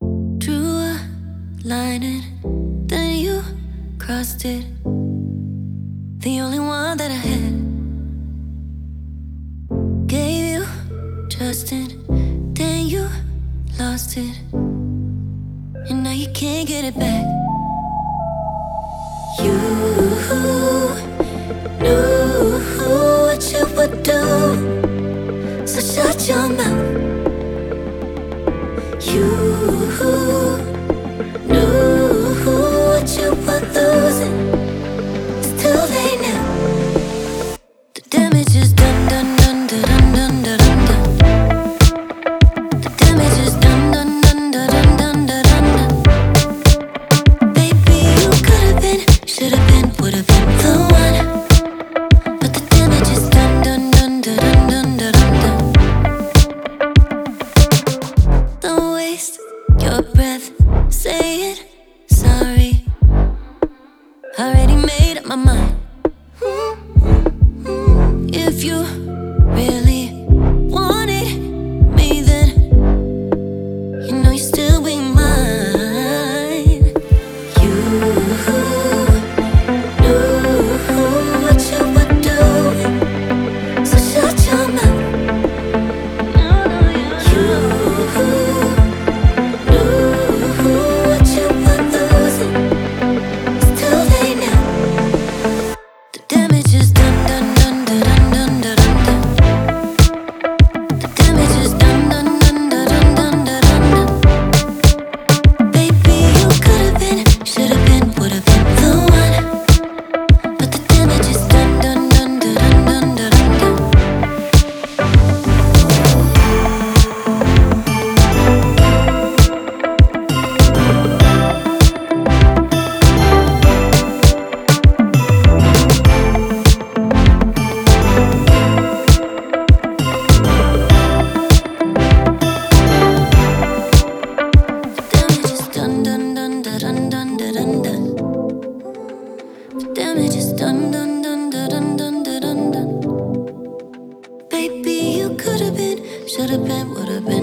Drew a line and then you crossed it. The only one that I had. Gave you trust and then you lost it. And now you can't get it back. You knew what you would do, so shut your mouth. You knew what you were losing. It's too late now. The damage is done, done, done, done, done, done, done, done. The damage is done, done, done, done, done, done, done, done. Baby, you could have been, should have been, would have been the one. But the damage is done, done, done, done, done, done, done, done. Don't waste your breath saying sorry. Already made up my mind. If you really wanted me, then you know you still be mine. You knew what you were doing, so shut your mouth. You knew what you were losing. It's too late now. The damage is done, done, done, done, done, done, done, done. The damage is done, done, done, done, done, done, done, done. Baby, you could have been, should have been, would have been the one. But the damage is done, done, done, done, done, done, done, done. The damage is done, done, done, done, done, done, done, done, done. Baby, you could have been, should have been, would have been